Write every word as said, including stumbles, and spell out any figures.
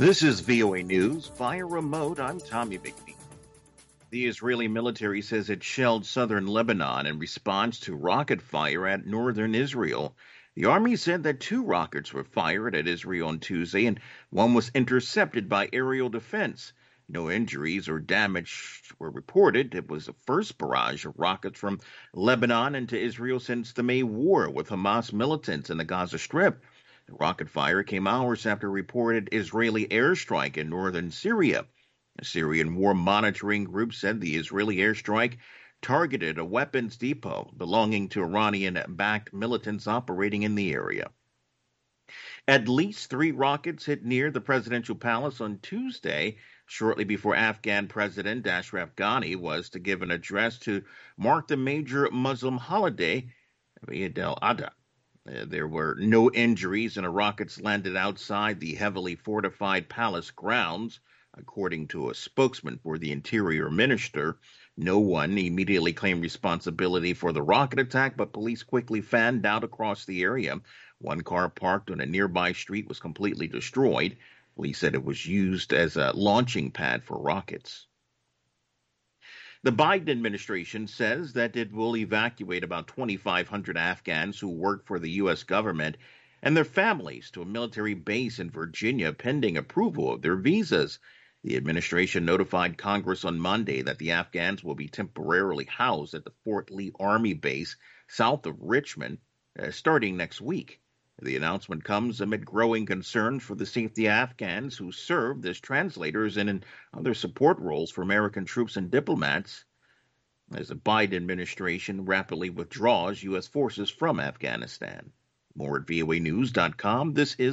This is V O A News via remote. I'm Tommy McNeil. The Israeli military says it shelled southern Lebanon in response to rocket fire at northern Israel. The army said that two rockets were fired at Israel on Tuesday and one was intercepted by aerial defense. No injuries or damage were reported. It was the first barrage of rockets from Lebanon into Israel since the May war with Hamas militants in the Gaza Strip. The rocket fire came hours after a reported Israeli airstrike in northern Syria. A Syrian war monitoring group said the Israeli airstrike targeted a weapons depot belonging to Iranian-backed militants operating in the area. At least three rockets hit near the presidential palace on Tuesday, shortly before Afghan President Ashraf Ghani was to give an address to mark the major Muslim holiday, Eid al-Adha. Uh, there were no injuries, and the rockets landed outside the heavily fortified palace grounds, according to a spokesman for the Interior Minister. No one immediately claimed responsibility for the rocket attack, but police quickly fanned out across the area. One car parked on a nearby street was completely destroyed. Police said it was used as a launching pad for rockets. The Biden administration says that it will evacuate about twenty-five hundred Afghans who work for the U S government and their families to a military base in Virginia pending approval of their visas. The administration notified Congress on Monday that the Afghans will be temporarily housed at the Fort Lee Army Base south of Richmond uh, starting next week. The announcement comes amid growing concern for the safety of Afghans who served as translators and in other support roles for American troops and diplomats as the Biden administration rapidly withdraws U S forces from Afghanistan. More at V O A news dot com. This is